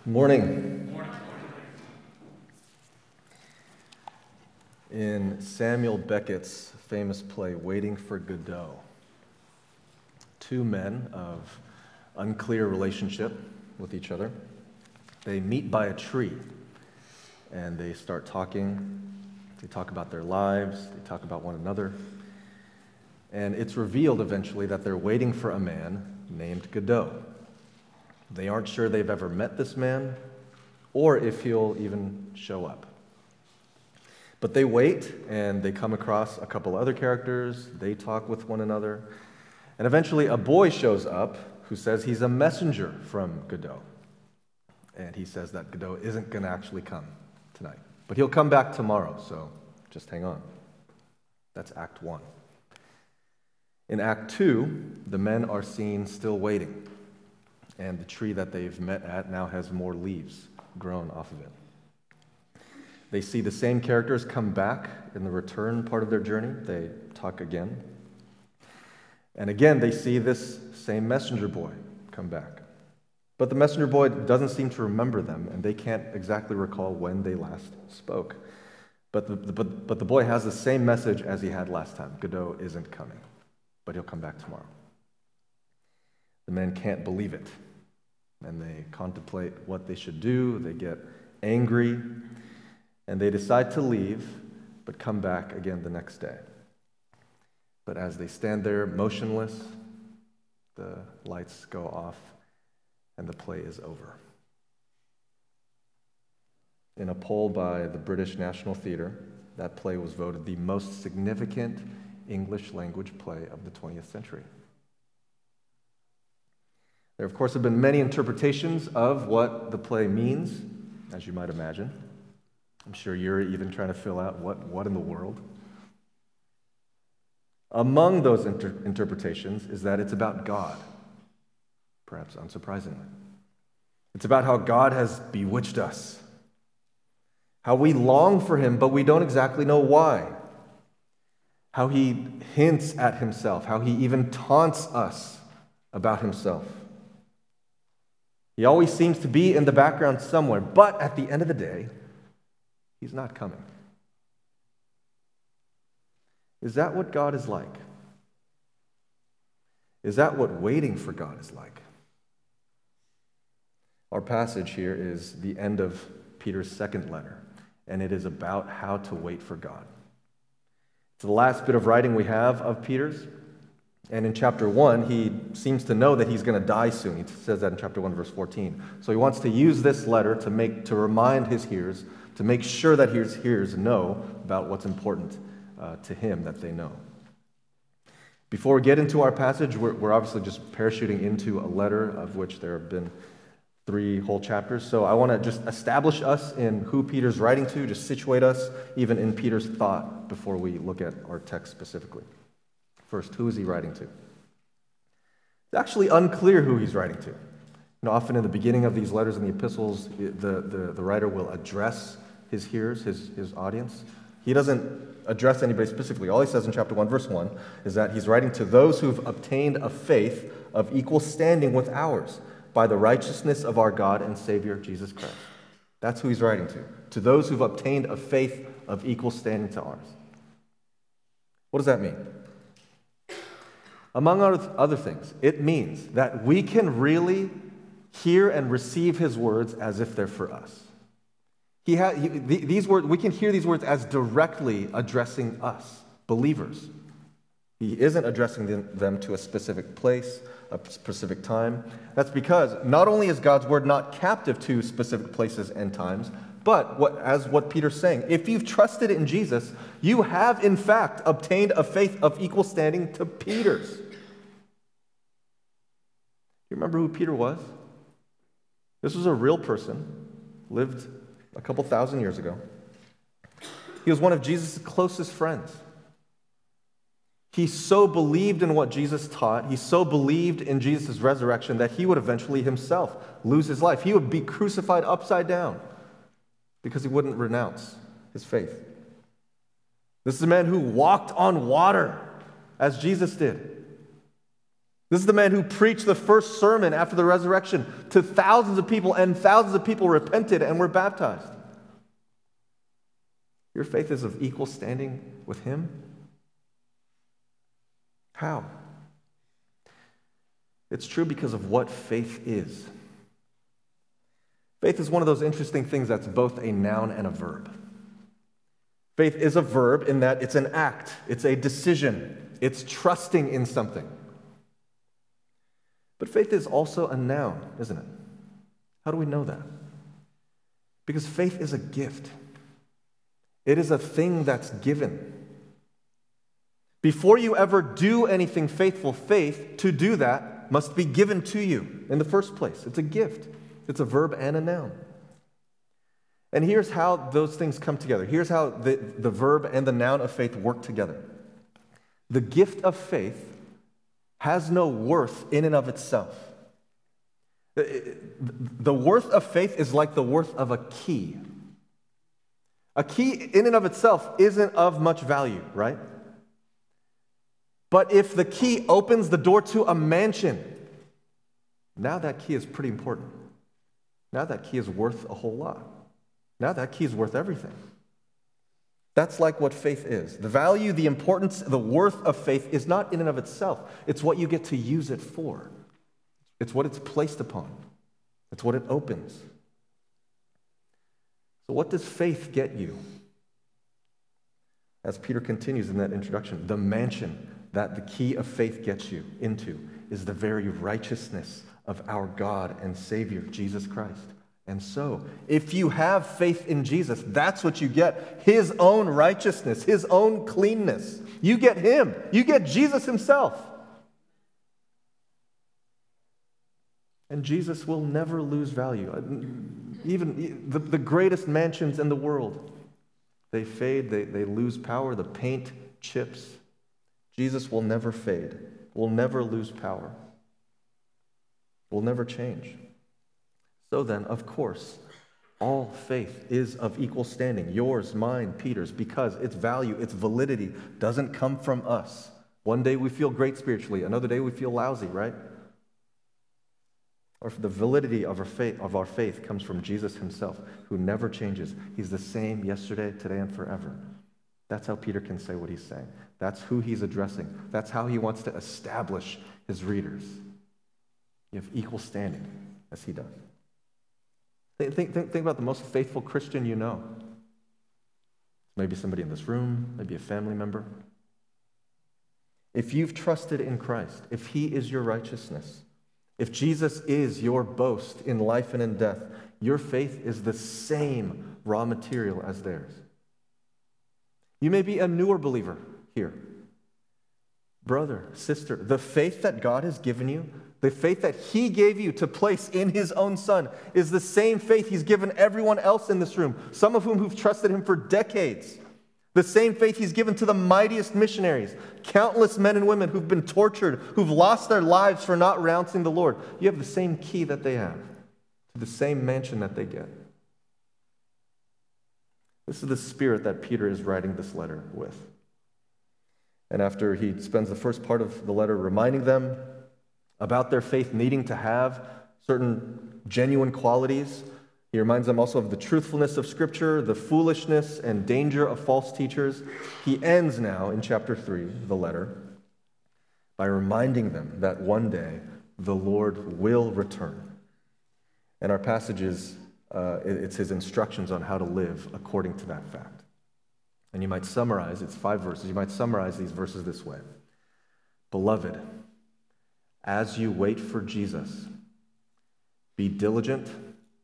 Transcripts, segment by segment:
Morning. In Samuel Beckett's famous play, Waiting for Godot, two men of unclear relationship with each other, they meet by a tree and they start talking. They talk about their lives, they talk about one another, and it's revealed eventually that they're waiting for a man named Godot. They aren't sure they've ever met this man or if he'll even show up. But they wait, and they come across a couple other characters. They talk with one another. And eventually a boy shows up who says he's a messenger from Godot. And he says that Godot isn't going to actually come tonight. But he'll come back tomorrow, so just hang on. That's Act 1. In Act 2, the men are seen still waiting. And the tree that they've met at now has more leaves grown off of it. They see the same characters come back in the return part of their journey. They talk again. And again, they see this same messenger boy come back. But the messenger boy doesn't seem to remember them, and they can't exactly recall when they last spoke. But the boy has the same message as he had last time. Godot isn't coming, but he'll come back tomorrow. The men can't believe it, and they contemplate what they should do. They get angry, and they decide to leave, but come back again the next day. But as they stand there motionless, the lights go off, and the play is over. In a poll by the British National Theatre, that play was voted the most significant English language play of the 20th century. There, of course, have been many interpretations of what the play means, as you might imagine. I'm sure you're even trying to fill out what in the world. Among those interpretations is that it's about God, perhaps unsurprisingly. It's about how God has bewitched us, how we long for him, but we don't exactly know why, how he hints at himself, how he even taunts us about himself. He always seems to be in the background somewhere, but at the end of the day, he's not coming. Is that what God is like? Is that what waiting for God is like? Our passage here is the end of Peter's second letter, and it is about how to wait for God. It's the last bit of writing we have of Peter's. And in chapter 1, he seems to know that he's going to die soon. He says that in chapter 1, verse 14. So he wants to use this letter to remind his hearers, to make sure that his hearers know about what's important to him that they know. Before we get into our passage, we're obviously just parachuting into a letter of which there have been 3 whole chapters. So I want to just establish us in who Peter's writing to, just situate us even in Peter's thought before we look at our text specifically. First, who is he writing to? It's actually unclear who he's writing to. Often in the beginning of these letters and the epistles, the writer will address his hearers, his audience. He doesn't address anybody specifically. All he says in chapter 1, verse 1, is that he's writing to those who've obtained a faith of equal standing with ours by the righteousness of our God and Savior, Jesus Christ. That's who he's writing to those who've obtained a faith of equal standing to ours. What does that mean? Among other things, it means that we can really hear and receive his words as if they're for us. These words, we can hear these words as directly addressing us, believers. He isn't addressing them to a specific place, a specific time. That's because not only is God's word not captive to specific places and times, but what Peter's saying, if you've trusted in Jesus, you have in fact obtained a faith of equal standing to Peter's. You remember who Peter was? This was a real person, lived a couple thousand years ago. He was one of Jesus' closest friends. He so believed in what Jesus taught, he so believed in Jesus' resurrection that he would eventually himself lose his life. He would be crucified upside down because he wouldn't renounce his faith. This is a man who walked on water as Jesus did. This is the man who preached the first sermon after the resurrection to thousands of people, and thousands of people repented and were baptized. Your faith is of equal standing with him? How? It's true because of what faith is. Faith is one of those interesting things that's both a noun and a verb. Faith is a verb in that it's an act, it's a decision, it's trusting in something. But faith is also a noun, isn't it? How do we know that? Because faith is a gift. It is a thing that's given. Before you ever do anything faithful, faith, to do that, must be given to you in the first place. It's a gift. It's a verb and a noun. And here's how those things come together. Here's how the verb and the noun of faith work together. The gift of faith has no worth in and of itself. The worth of faith is like the worth of a key. A key in and of itself isn't of much value, right? But if the key opens the door to a mansion, now that key is pretty important. Now that key is worth a whole lot. Now that key is worth everything. That's like what faith is. The value, the importance, the worth of faith is not in and of itself. It's what you get to use it for. It's what it's placed upon. It's what it opens. So what does faith get you? As Peter continues in that introduction, the mansion that the key of faith gets you into is the very righteousness of our God and Savior, Jesus Christ. And so, if you have faith in Jesus, that's what you get. His own righteousness, his own cleanness. You get him. You get Jesus himself. And Jesus will never lose value. Even the greatest mansions in the world, they fade, they lose power, the paint chips. Jesus will never fade, will never lose power, will never change. So then, of course, all faith is of equal standing, yours, mine, Peter's, because its value, its validity doesn't come from us. One day we feel great spiritually, another day we feel lousy, right? Or the validity of our faith comes from Jesus himself, who never changes. He's the same yesterday, today, and forever. That's how Peter can say what he's saying. That's who he's addressing. That's how he wants to establish his readers. You have equal standing as he does. Think about the most faithful Christian you know. Maybe somebody in this room, maybe a family member. If you've trusted in Christ, if he is your righteousness, if Jesus is your boast in life and in death, your faith is the same raw material as theirs. You may be a newer believer here. Brother, sister, the faith that God has given you, the faith that he gave you to place in his own son, is the same faith he's given everyone else in this room, some of whom who've trusted him for decades. The same faith he's given to the mightiest missionaries, countless men and women who've been tortured, who've lost their lives for not renouncing the Lord. You have the same key that they have, to the same mansion that they get. This is the spirit that Peter is writing this letter with. And after he spends the first part of the letter reminding them about their faith needing to have certain genuine qualities, he reminds them also of the truthfulness of Scripture, the foolishness and danger of false teachers. He ends now in chapter 3, the letter, by reminding them that one day the Lord will return. And our passage is, it's his instructions on how to live according to that fact. And you might summarize, it's 5 verses, you might summarize these verses this way. Beloved, as you wait for Jesus, be diligent,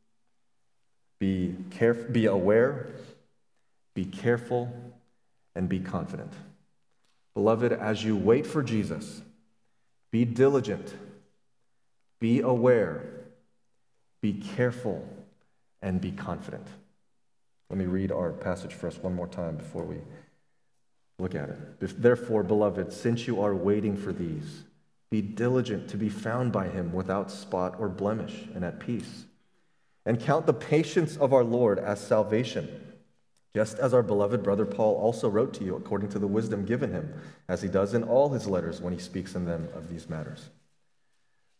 be aware, be careful, and be confident. Beloved, as you wait for Jesus, be diligent, be aware, be careful, and be confident. Let me read our passage for us one more time before we look at it. Therefore, beloved, since you are waiting for these, be diligent to be found by him without spot or blemish and at peace. And count the patience of our Lord as salvation, just as our beloved brother Paul also wrote to you according to the wisdom given him, as he does in all his letters when he speaks in them of these matters.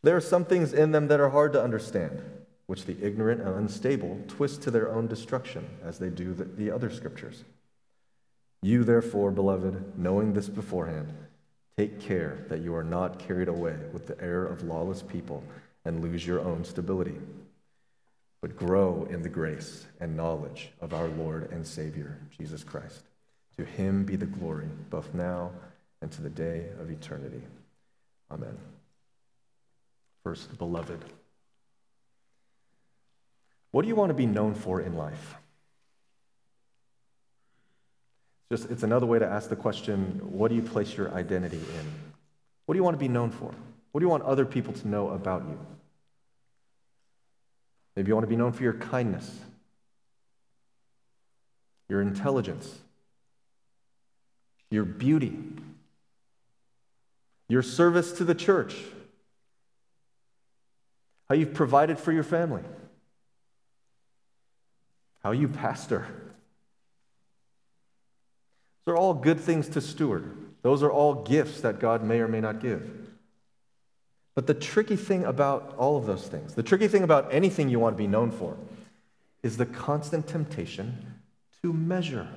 There are some things in them that are hard to understand, which the ignorant and unstable twist to their own destruction, as they do the other scriptures. You, therefore, beloved, knowing this beforehand, take care that you are not carried away with the error of lawless people and lose your own stability, but grow in the grace and knowledge of our Lord and Savior, Jesus Christ. To him be the glory, both now and to the day of eternity. Amen. First, beloved. What do you want to be known for in life? It's another way to ask the question, what do you place your identity in? What do you want to be known for? What do you want other people to know about you? Maybe you want to be known for your kindness, your intelligence, your beauty, your service to the church, how you've provided for your family, how you pastor. Those are all good things to steward. Those are all gifts that God may or may not give. But the tricky thing about all of those things, the tricky thing about anything you want to be known for, is the constant temptation to measure.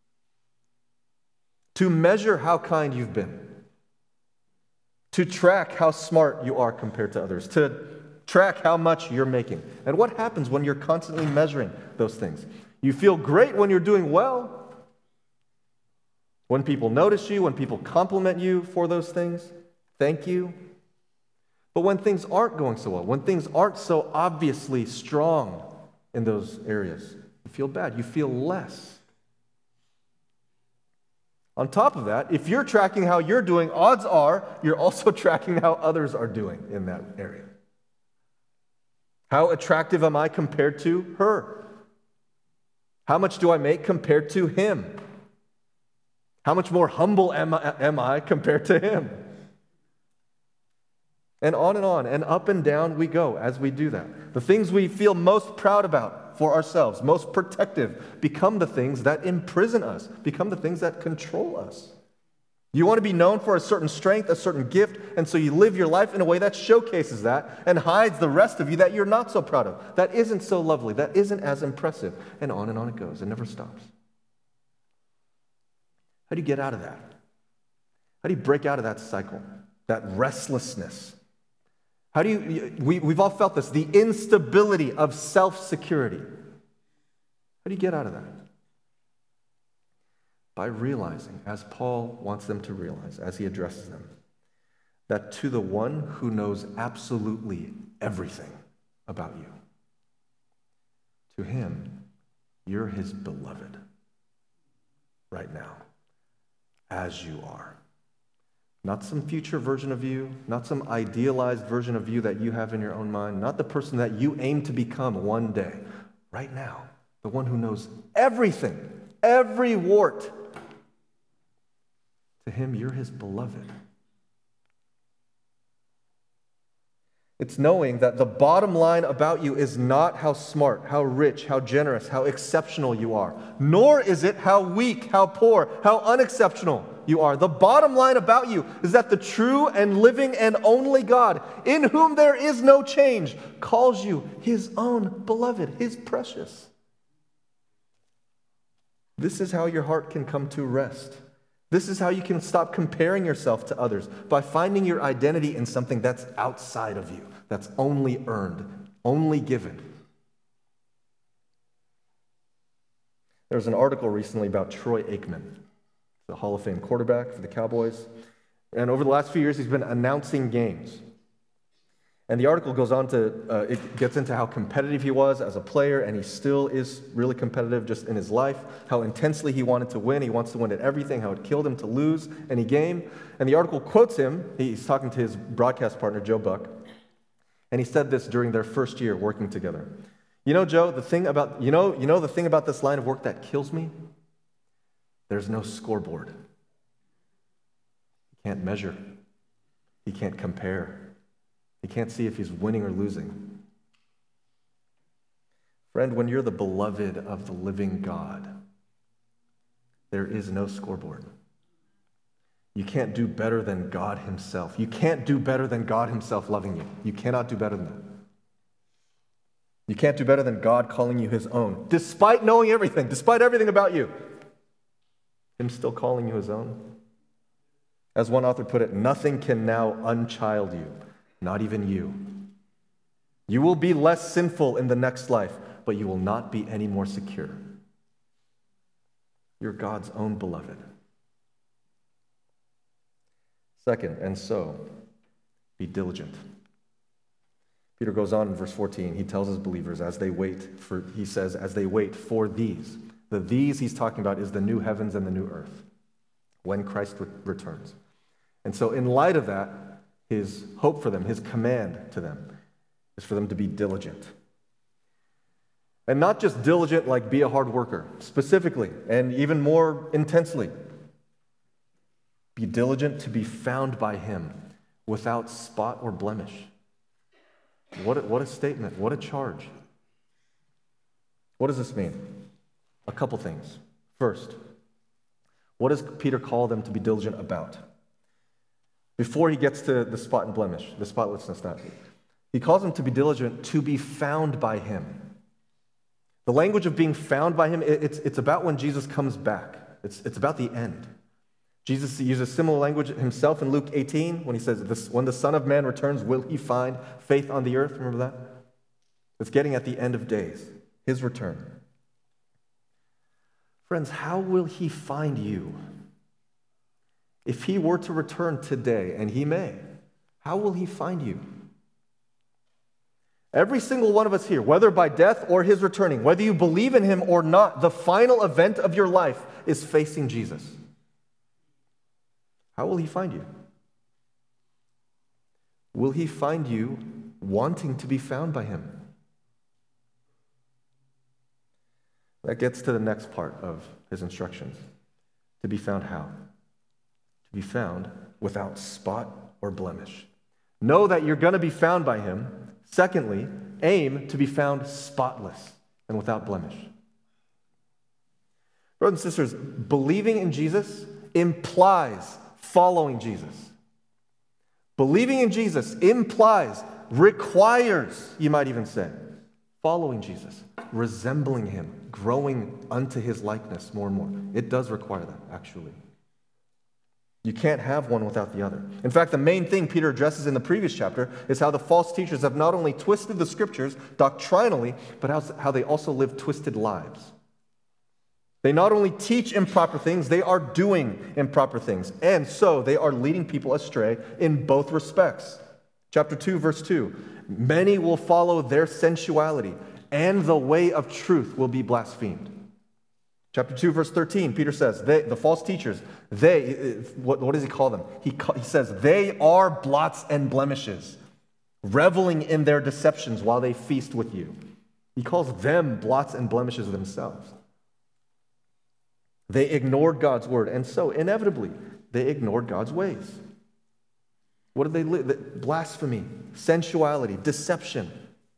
To measure how kind you've been. To track how smart you are compared to others. To track how much you're making. And what happens when you're constantly measuring those things? You feel great when you're doing well. When people notice you, when people compliment you for those things, thank you. But when things aren't going so well, when things aren't so obviously strong in those areas, you feel bad, you feel less. On top of that, if you're tracking how you're doing, odds are you're also tracking how others are doing in that area. How attractive am I compared to her? How much do I make compared to him? How much more humble am I compared to him? And on, and up and down we go as we do that. The things we feel most proud about for ourselves, most protective, become the things that imprison us, become the things that control us. You want to be known for a certain strength, a certain gift, and so you live your life in a way that showcases that and hides the rest of you that you're not so proud of, that isn't so lovely, that isn't as impressive, and on it goes. It never stops. How do you get out of that? How do you break out of that cycle, that restlessness? How do you, we've all felt this, the instability of self-security. How do you get out of that? By realizing, as Paul wants them to realize, as he addresses them, that to the one who knows absolutely everything about you, to him, you're his beloved right now, as you are. Not some future version of you, not some idealized version of you that you have in your own mind, not the person that you aim to become one day. Right now, the one who knows everything, every wart. To him, you're his beloved. It's knowing that the bottom line about you is not how smart, how rich, how generous, how exceptional you are, nor is it how weak, how poor, how unexceptional you are. The bottom line about you is that the true and living and only God, in whom there is no change, calls you his own beloved, his precious. This is how your heart can come to rest. This is how you can stop comparing yourself to others, by finding your identity in something that's outside of you, that's only earned, only given. There was an article recently about Troy Aikman, the Hall of Fame quarterback for the Cowboys. And over the last few years, he's been announcing games. And the article goes on to, it gets into how competitive he was as a player, and he still is really competitive just in his life, how intensely he wanted to win. He wants to win at everything, how it killed him to lose any game. And the article quotes him. He's talking to his broadcast partner, Joe Buck. And he said this during their first year working together. You know, Joe, the thing about this line of work that kills me? There's no scoreboard. He can't measure. He can't compare. He can't see if he's winning or losing. Friend, when you're the beloved of the living God, there is no scoreboard. You can't do better than God himself. You can't do better than God himself loving you. You cannot do better than that. You can't do better than God calling you his own, despite knowing everything, despite everything about you. Him still calling you his own. As one author put it, nothing can now unchild you, not even you. You will be less sinful in the next life, but you will not be any more secure. You're God's own beloved. Second, and so, be diligent. Peter goes on in verse 14. He tells his believers as they wait for these. The these he's talking about is the new heavens and the new earth when Christ returns. And so in light of that, his hope for them, his command to them, is for them to be diligent. And not just diligent like be a hard worker, specifically, and even more intensely. Be diligent to be found by him without spot or blemish. What a statement. What a charge. What does this mean? A couple things. First, what does Peter call them to be diligent about? Before he gets to the spot and blemish, the spotlessness, that he calls them to be diligent to be found by him. The language of being found by him, it's about when Jesus comes back. It's about the end. Jesus uses similar language himself in Luke 18 when he says, when the Son of Man returns, will he find faith on the earth? Remember that? It's getting at the end of days, his return. Friends, how will he find you? If he were to return today, and he may, how will he find you? Every single one of us here, whether by death or his returning, whether you believe in him or not, the final event of your life is facing Jesus. How will he find you? Will he find you wanting to be found by him? That gets to the next part of his instructions. To be found how? To be found without spot or blemish. Know that you're going to be found by him. Secondly, aim to be found spotless and without blemish. Brothers and sisters, believing in Jesus implies following Jesus. Believing in Jesus implies, requires, you might even say, following Jesus, resembling him, growing unto his likeness more and more. It does require that, actually. You can't have one without the other. In fact, the main thing Peter addresses in the previous chapter is how the false teachers have not only twisted the scriptures doctrinally, but how they also live twisted lives. They not only teach improper things, they are doing improper things. And so they are leading people astray in both respects. Chapter 2, verse 2, many will follow their sensuality, and the way of truth will be blasphemed. Chapter 2, verse 13, Peter says, the false teachers, what does he call them? He says, they are blots and blemishes, reveling in their deceptions while they feast with you. He calls them blots and blemishes themselves. They ignored God's word, and so inevitably, they ignored God's ways. What did they live? Blasphemy, sensuality, deception,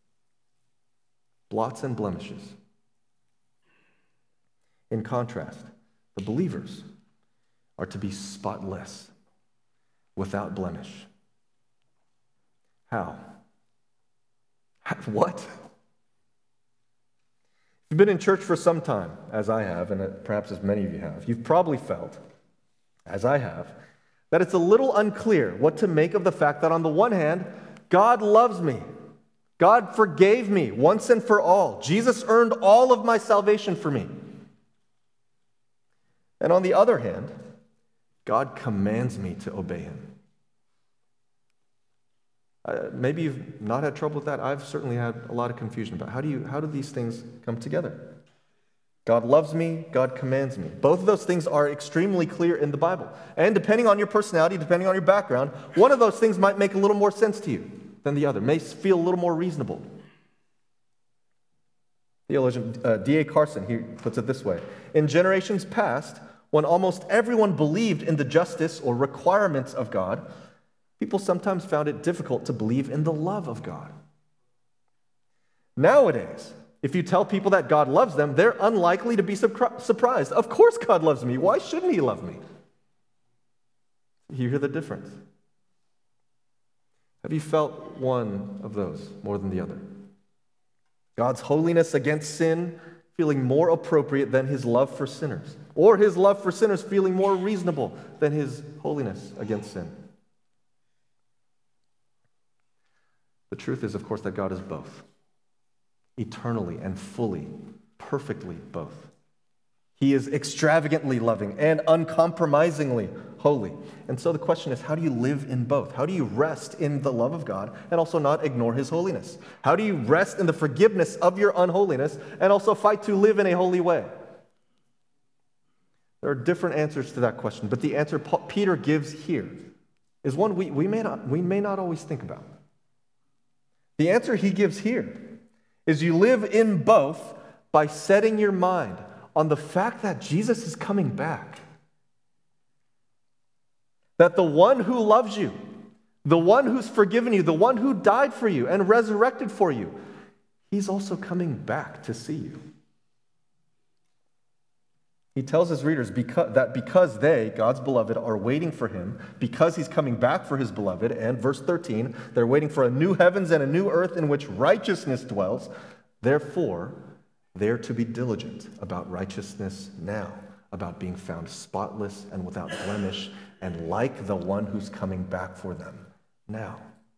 blots and blemishes. In contrast, the believers are to be spotless, without blemish. How? What? You've been in church for some time, as I have, and perhaps as many of you have. You've probably felt, as I have, that it's a little unclear what to make of the fact that on the one hand, God loves me. God forgave me once and for all. Jesus earned all of my salvation for me. And on the other hand, God commands me to obey him. Maybe you've not had trouble with that. I've certainly had a lot of confusion about how do these things come together? God loves me, God commands me. Both of those things are extremely clear in the Bible. And depending on your personality, depending on your background, one of those things might make a little more sense to you than the other, may feel a little more reasonable. Theologian D.A. Carson, he puts it this way: in generations past, when almost everyone believed in the justice or requirements of God, people sometimes found it difficult to believe in the love of God. Nowadays, if you tell people that God loves them, they're unlikely to be surprised. Of course God loves me. Why shouldn't he love me? You hear the difference? Have you felt one of those more than the other? God's holiness against sin feeling more appropriate than his love for sinners, or his love for sinners feeling more reasonable than his holiness against sin. The truth is, of course, that God is both, eternally and fully, perfectly both. He is extravagantly loving and uncompromisingly holy. And so the question is, how do you live in both? How do you rest in the love of God and also not ignore his holiness? How do you rest in the forgiveness of your unholiness and also fight to live in a holy way? There are different answers to that question, but the answer Peter gives here is one we may not always think about. The answer he gives here is you live in both by setting your mind on the fact that Jesus is coming back. That the one who loves you, the one who's forgiven you, the one who died for you and resurrected for you, he's also coming back to see you. He tells his readers that because they, God's beloved, are waiting for him, because he's coming back for his beloved, and verse 13, they're waiting for a new heavens and a new earth in which righteousness dwells, therefore, they're to be diligent about righteousness now, about being found spotless and without blemish, and like the one who's coming back for them now.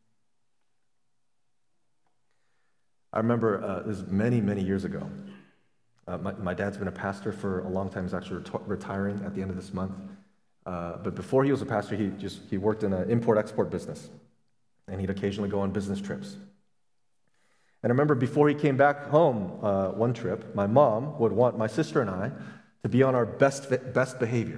I remember this was many, many years ago. My dad's been a pastor for a long time. He's actually retiring at the end of this month. But before he was a pastor, he worked in an import-export business, and he'd occasionally go on business trips. And I remember before he came back home one trip, my mom would want my sister and I to be on our best behavior.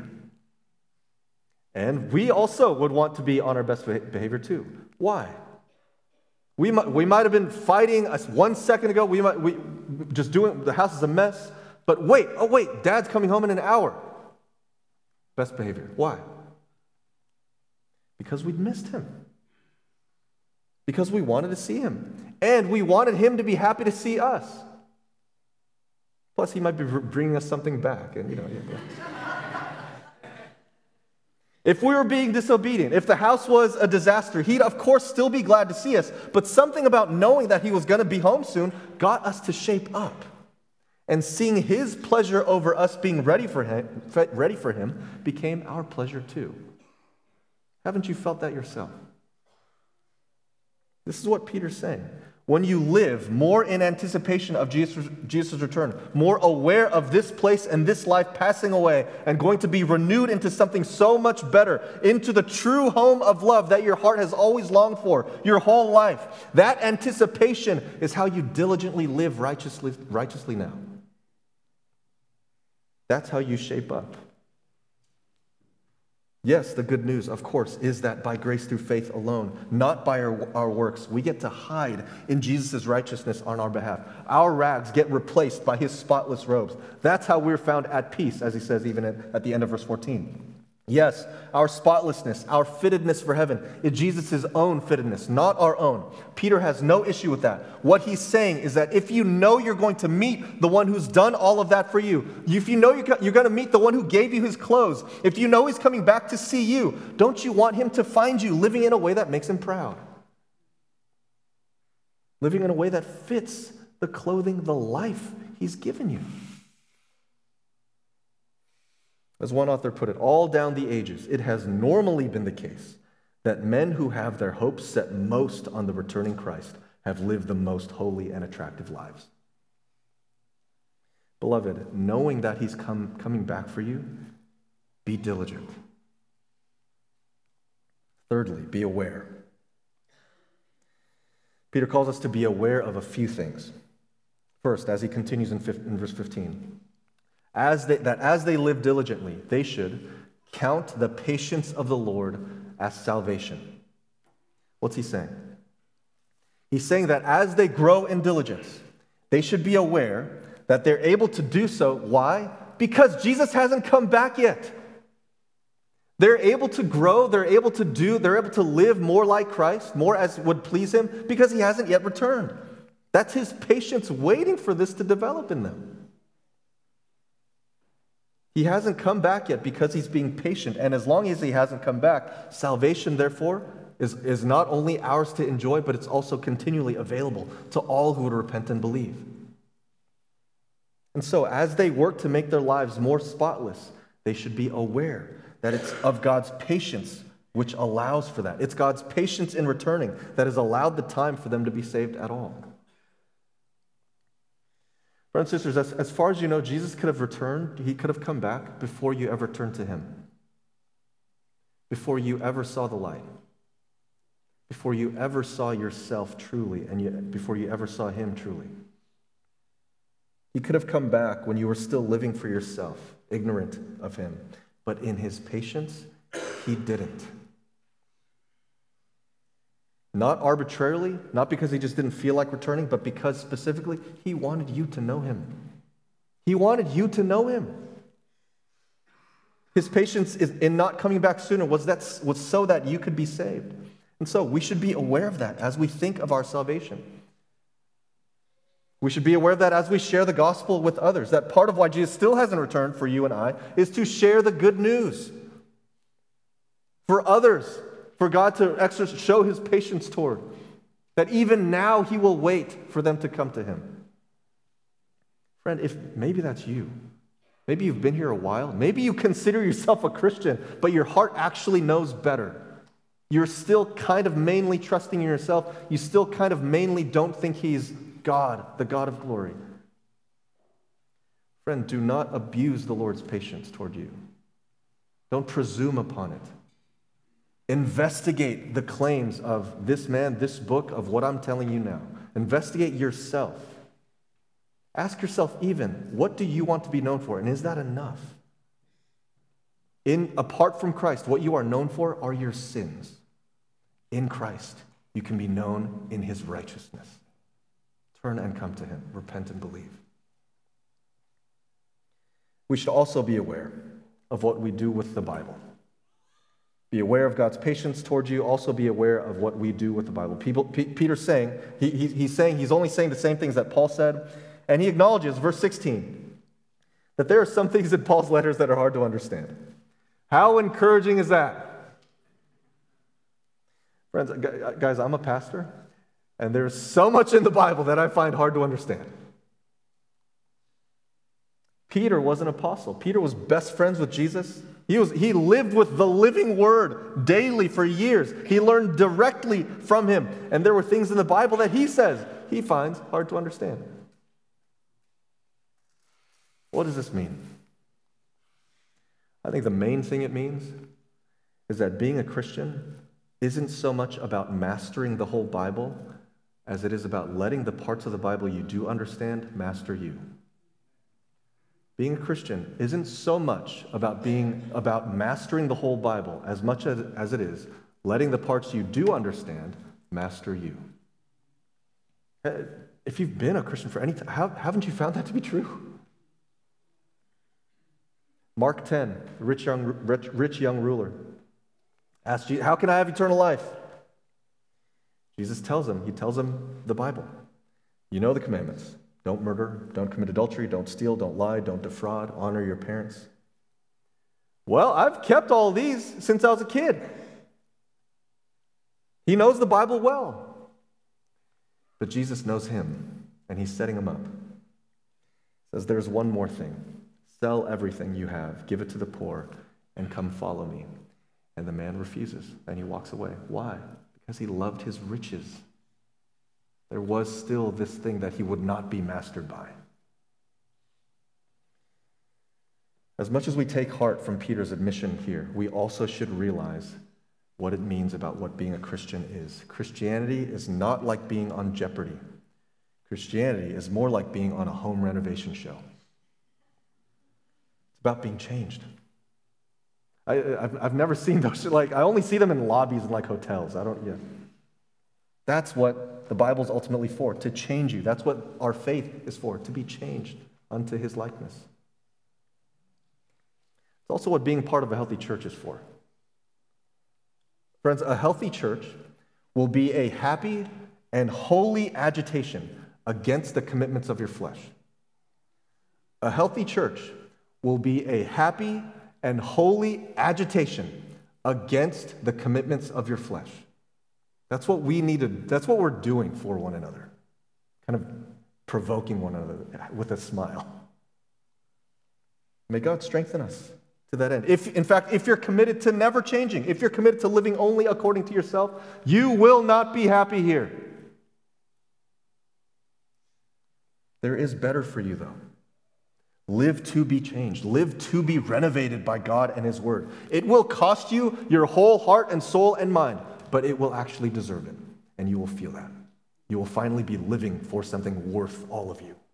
And we also would want to be on our best behavior too. Why? We might have been fighting 1 second ago. We just doing, the house is a mess. But wait, Dad's coming home in an hour. Best behavior. Why? Because we'd missed him. Because we wanted to see him. And we wanted him to be happy to see us. Plus, he might be bringing us something back. And If we were being disobedient, if the house was a disaster, he'd of course still be glad to see us. But something about knowing that he was going to be home soon got us to shape up. And seeing his pleasure over us being ready for him became our pleasure too. Haven't you felt that yourself? This is what Peter's saying. When you live more in anticipation of Jesus' return, more aware of this place and this life passing away and going to be renewed into something so much better, into the true home of love that your heart has always longed for your whole life, that anticipation is how you diligently live righteously now. That's how you shape up. Yes, the good news, of course, is that by grace through faith alone, not by our works, we get to hide in Jesus' righteousness on our behalf. Our rags get replaced by his spotless robes. That's how we're found at peace, as he says even at the end of verse 14. Yes, our spotlessness, our fittedness for heaven is Jesus' own fittedness, not our own. Peter has no issue with that. What he's saying is that if you know you're going to meet the one who's done all of that for you, if you know you're going to meet the one who gave you his clothes, if you know he's coming back to see you, don't you want him to find you living in a way that makes him proud? Living in a way that fits the clothing, the life he's given you. As one author put it, all down the ages, it has normally been the case that men who have their hopes set most on the returning Christ have lived the most holy and attractive lives. Beloved, knowing that he's coming back for you, be diligent. Thirdly, be aware. Peter calls us to be aware of a few things. First, as he continues in verse 15, as they live diligently, they should count the patience of the Lord as salvation. What's he saying? He's saying that as they grow in diligence, they should be aware that they're able to do so. Why? Because Jesus hasn't come back yet. They're able to grow, they're able to live more like Christ, more as would please him, because he hasn't yet returned. That's his patience waiting for this to develop in them. He hasn't come back yet because he's being patient. And as long as he hasn't come back, salvation, therefore, is not only ours to enjoy, but it's also continually available to all who would repent and believe. And so, as they work to make their lives more spotless, they should be aware that it's of God's patience which allows for that. It's God's patience in returning that has allowed the time for them to be saved at all. Brothers and sisters, as far as you know, Jesus could have returned. He could have come back before you ever turned to him, before you ever saw the light, before you ever saw yourself truly, and before you ever saw him truly. He could have come back when you were still living for yourself, ignorant of him. But in his patience, he didn't. Not arbitrarily, not because he just didn't feel like returning, but because specifically he wanted you to know him. He wanted you to know him. His patience in not coming back sooner was so that you could be saved. And so we should be aware of that as we think of our salvation. We should be aware of that as we share the gospel with others. That part of why Jesus still hasn't returned for you and I is to share the good news for others, for God to show his patience toward. That even now he will wait for them to come to him. Friend, if maybe that's you. Maybe you've been here a while. Maybe you consider yourself a Christian, but your heart actually knows better. You're still kind of mainly trusting in yourself. You still kind of mainly don't think he's God, the God of glory. Friend, do not abuse the Lord's patience toward you. Don't presume upon it. Investigate the claims of this man, this book, of what I'm telling you now. Investigate yourself. Ask yourself even, what do you want to be known for? And is that enough? Apart from Christ, what you are known for are your sins. In Christ, you can be known in his righteousness. Turn and come to him. Repent and believe. We should also be aware of what we do with the Bible. Be aware of God's patience towards you. Also be aware of what we do with the Bible. Peter's saying, he's only saying the same things that Paul said. And he acknowledges, verse 16, that there are some things in Paul's letters that are hard to understand. How encouraging is that? Friends, guys, I'm a pastor. And there's so much in the Bible that I find hard to understand. Peter was an apostle. Peter was best friends with Jesus. He lived with the living word daily for years. He learned directly from him. And there were things in the Bible that he says he finds hard to understand. What does this mean? I think the main thing it means is that being a Christian isn't so much about mastering the whole Bible as it is about letting the parts of the Bible you do understand master you. Being a Christian isn't so much about mastering the whole Bible as much as it is letting the parts you do understand master you. If you've been a Christian for any time, haven't you found that to be true? Mark 10, the rich young ruler, asked Jesus, "How can I have eternal life?" Jesus tells him the Bible. You know the commandments. Don't murder, don't commit adultery, don't steal, don't lie, don't defraud, honor your parents. Well, I've kept all these since I was a kid. He knows the Bible well. But Jesus knows him, and he's setting him up. He says, there's one more thing. Sell everything you have, give it to the poor, and come follow me. And the man refuses, and he walks away. Why? Because he loved his riches. There was still this thing that he would not be mastered by. As much as we take heart from Peter's admission here, we also should realize what it means about what being a Christian is. Christianity is not like being on Jeopardy. Christianity is more like being on a home renovation show. It's about being changed. I've never seen those. I only see them in lobbies in hotels. That's what the Bible's ultimately for, to change you. That's what our faith is for, to be changed unto his likeness. It's also what being part of a healthy church is for. Friends, a healthy church will be a happy and holy agitation against the commitments of your flesh. A healthy church will be a happy and holy agitation against the commitments of your flesh. That's what we need to, that's what we're doing for one another. Kind of provoking one another with a smile. May God strengthen us to that end. If you're committed to never changing, if you're committed to living only according to yourself, you will not be happy here. There is better for you, though. Live to be changed. Live to be renovated by God and His Word. It will cost you your whole heart and soul and mind, but it will actually deserve it, and you will feel that. You will finally be living for something worth all of you.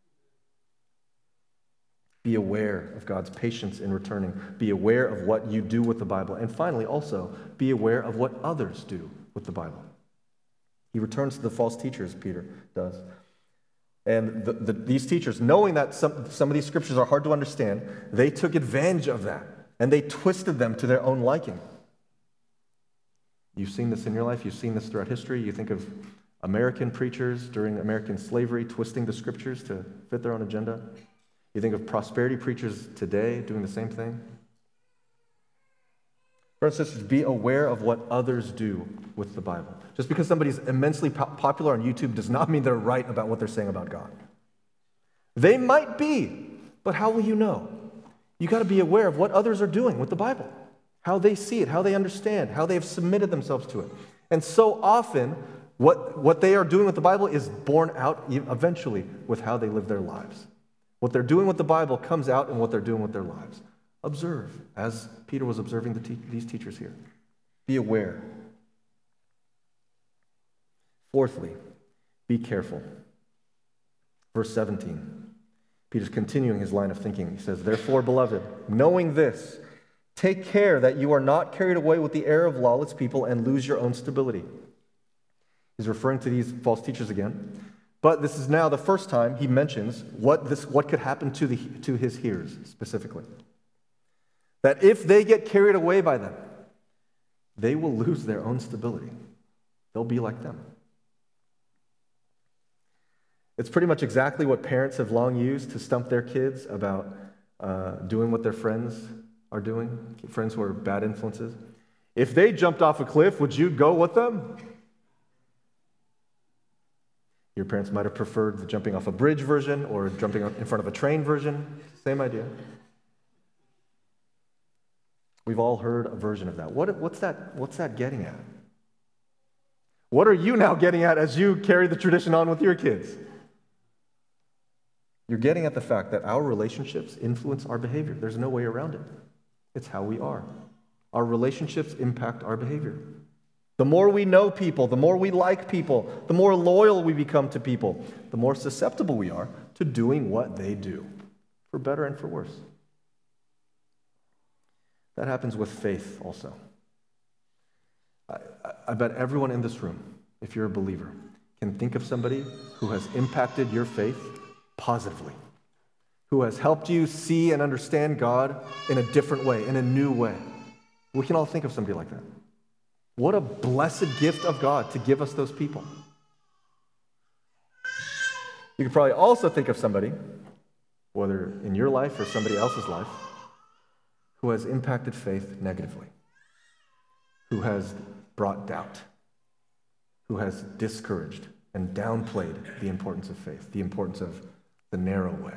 Be aware of God's patience in returning. Be aware of what you do with the Bible. And finally, also, be aware of what others do with the Bible. He returns to the false teachers, Peter does. And these teachers, knowing that some of these scriptures are hard to understand, they took advantage of that, and they twisted them to their own liking. You've seen this in your life. You've seen this throughout history. You think of American preachers during American slavery twisting the scriptures to fit their own agenda. You think of prosperity preachers today doing the same thing. Brothers and sisters, be aware of what others do with the Bible. Just because somebody's immensely popular on YouTube does not mean they're right about what they're saying about God. They might be, but how will you know? You got to be aware of what others are doing with the Bible, how they see it, how they understand, how they have submitted themselves to it. And so often, what they are doing with the Bible is borne out eventually with how they live their lives. What they're doing with the Bible comes out in what they're doing with their lives. Observe, as Peter was observing these teachers here. Be aware. Fourthly, be careful. Verse 17. Peter's continuing his line of thinking. He says, "Therefore, beloved, knowing this, take care that you are not carried away with the error of lawless people and lose your own stability." He's referring to these false teachers again. But this is now the first time he mentions what could happen to his hearers specifically. That if they get carried away by them, they will lose their own stability. They'll be like them. It's pretty much exactly what parents have long used to stump their kids about doing what their friends are doing, friends who are bad influences. If they jumped off a cliff, would you go with them? Your parents might have preferred the jumping off a bridge version or jumping in front of a train version. Same idea. We've all heard a version of that. What's that getting at? What are you now getting at as you carry the tradition on with your kids? You're getting at the fact that our relationships influence our behavior. There's no way around it. It's how we are. Our relationships impact our behavior. The more we know people, the more we like people, the more loyal we become to people, the more susceptible we are to doing what they do, for better and for worse. That happens with faith also. I bet everyone in this room, if you're a believer, can think of somebody who has impacted your faith positively, who has helped you see and understand God in a different way, in a new way. We can all think of somebody like that. What a blessed gift of God to give us those people. You could probably also think of somebody, whether in your life or somebody else's life, who has impacted faith negatively, who has brought doubt, who has discouraged and downplayed the importance of faith, the importance of the narrow way.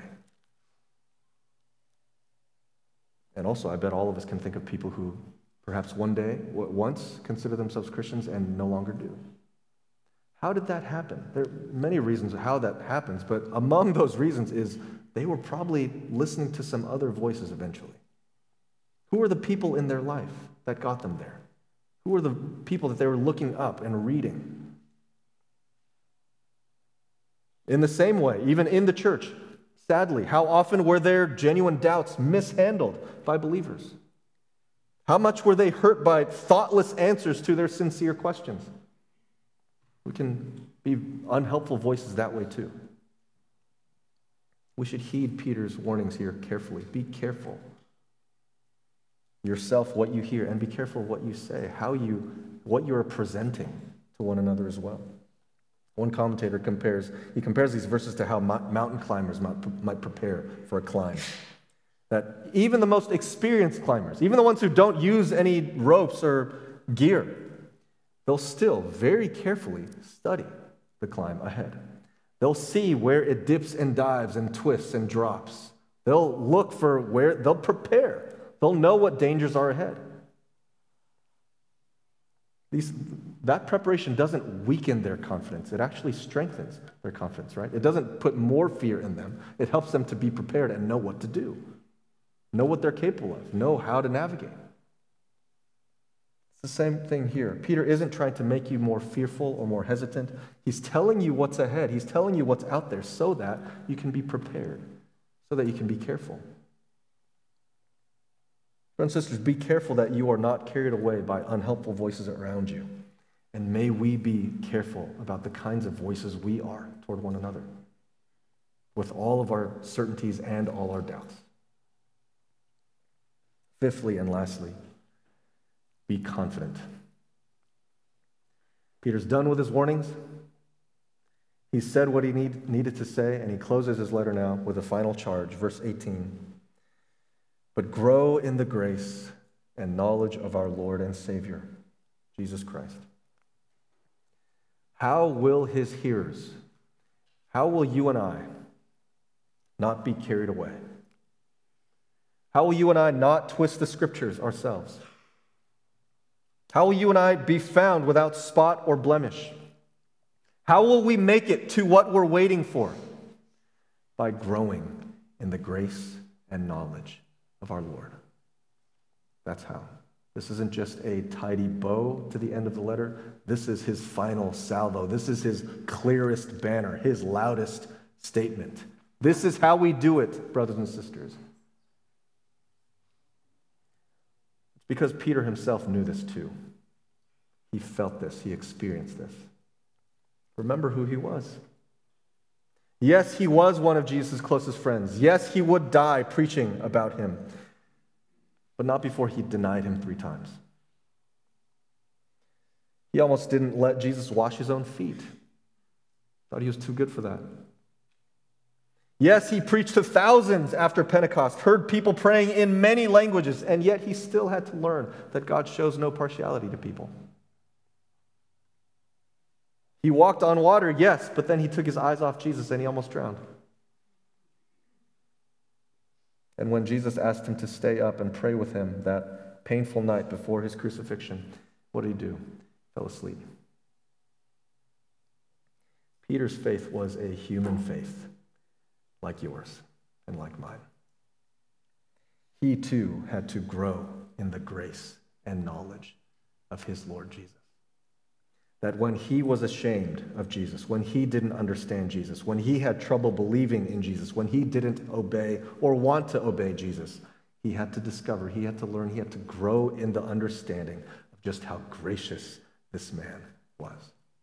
And also, I bet all of us can think of people who perhaps once considered themselves Christians and no longer do. How did that happen? There are many reasons how that happens, but among those reasons is they were probably listening to some other voices eventually. Who were the people in their life that got them there? Who were the people that they were looking up and reading? In the same way, even in the church, sadly, how often were their genuine doubts mishandled by believers? How much were they hurt by thoughtless answers to their sincere questions? We can be unhelpful voices that way too. We should heed Peter's warnings here carefully. Be careful yourself what you hear, and be careful what you say, what you are presenting to one another as well. One commentator compares these verses to how mountain climbers might prepare for a climb. That even the most experienced climbers, even the ones who don't use any ropes or gear, they'll still very carefully study the climb ahead. They'll see where it dips and dives and twists and drops. They'll look for where, they'll prepare. They'll know what dangers are ahead. That preparation doesn't weaken their confidence. It actually strengthens their confidence, right? It doesn't put more fear in them. It helps them to be prepared and know what to do, know what they're capable of, know how to navigate. It's the same thing here. Peter isn't trying to make you more fearful or more hesitant. He's telling you what's ahead. He's telling you what's out there so that you can be prepared, so that you can be careful. Brothers and sisters, be careful that you are not carried away by unhelpful voices around you. And may we be careful about the kinds of voices we are toward one another, with all of our certainties and all our doubts. Fifthly and lastly, be confident. Peter's done with his warnings. He said what he needed to say, and he closes his letter now with a final charge, verse 18. But grow in the grace and knowledge of our Lord and Savior, Jesus Christ. How will his hearers, how will you and I not be carried away? How will you and I not twist the scriptures ourselves? How will you and I be found without spot or blemish? How will we make it to what we're waiting for? By growing in the grace and knowledge of our Lord. That's how. This isn't just a tidy bow to the end of the letter. This is his final salvo. This is his clearest banner, his loudest statement. This is how we do it, brothers and sisters. It's because Peter himself knew this too. He felt this. He experienced this. Remember who he was. Yes, he was one of Jesus' closest friends. Yes, he would die preaching about him, but not before he denied him 3 times. He almost didn't let Jesus wash his own feet. Thought he was too good for that. Yes, he preached to thousands after Pentecost, heard people praying in many languages, and yet he still had to learn that God shows no partiality to people. He walked on water, yes, but then he took his eyes off Jesus and he almost drowned. And when Jesus asked him to stay up and pray with him that painful night before his crucifixion, what did he do? Fell asleep. Peter's faith was a human faith, like yours and like mine. He too had to grow in the grace and knowledge of his Lord Jesus. That when he was ashamed of Jesus, when he didn't understand Jesus, when he had trouble believing in Jesus, when he didn't obey or want to obey Jesus, he had to discover, he had to learn, he had to grow in the understanding of just how gracious this man was.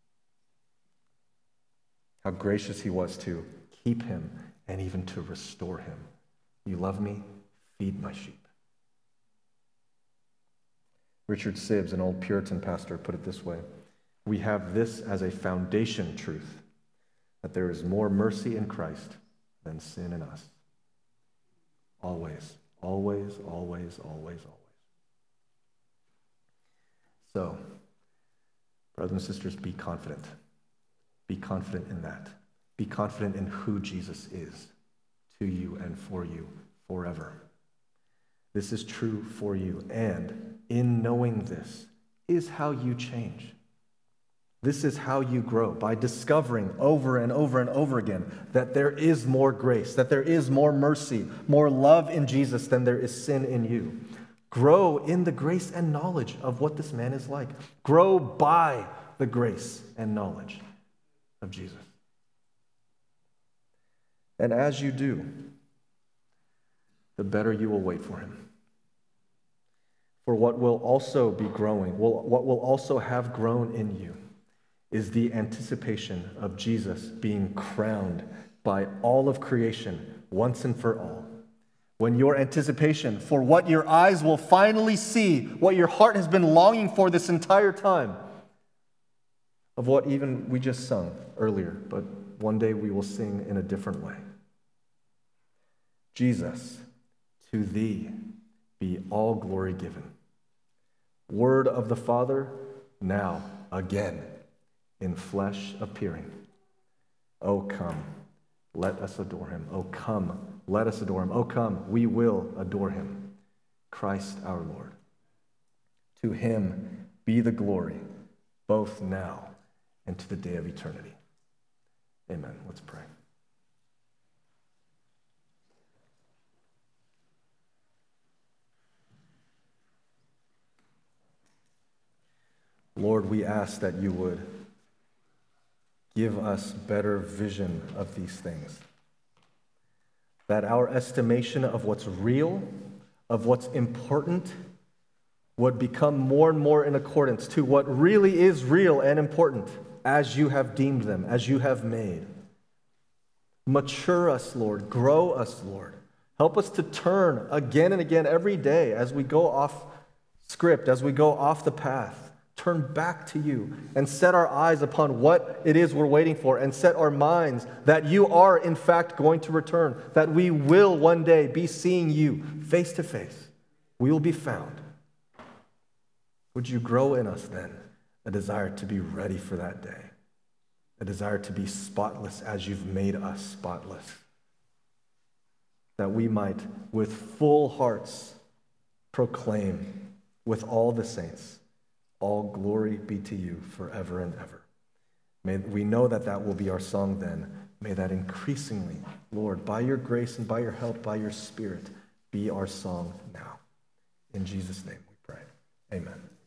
How gracious he was to keep him and even to restore him. You love me? Feed my sheep. Richard Sibbes, an old Puritan pastor, put it this way: we have this as a foundation truth, that there is more mercy in Christ than sin in us. Always, always, always, always, always. So, brothers and sisters, be confident. Be confident in that. Be confident in who Jesus is to you and for you forever. This is true for you, and in knowing this is how you change. This is how you grow, by discovering over and over and over again that there is more grace, that there is more mercy, more love in Jesus than there is sin in you. Grow in the grace and knowledge of what this man is like. Grow by the grace and knowledge of Jesus. And as you do, the better you will wait for him. For what will also be growing, what will also have grown in you, is the anticipation of Jesus being crowned by all of creation once and for all. When your anticipation for what your eyes will finally see, what your heart has been longing for this entire time, of what even we just sung earlier, but one day we will sing in a different way. Jesus, To thee be all glory given. Word of the Father, now, again, in flesh appearing. O come, let us adore him. O come, let us adore him. O come, we will adore him. Christ our Lord. To him be the glory, both now and to the day of eternity. Amen. Let's pray. Lord, we ask that you would give us better vision of these things, that our estimation of what's real, of what's important, would become more and more in accordance to what really is real and important as you have deemed them, as you have made. Mature us, Lord. Grow us, Lord. Help us to turn again and again every day as we go off script, as we go off the path. Turn back to you and set our eyes upon what it is we're waiting for, and set our minds that you are in fact going to return, that we will one day be seeing you face to face. We will be found. Would you grow in us then a desire to be ready for that day, a desire to be spotless as you've made us spotless, that we might with full hearts proclaim with all the saints, all glory be to you forever and ever. May we know that that will be our song then. May that increasingly, Lord, by your grace and by your help, by your Spirit, be our song now. In Jesus' name we pray. Amen.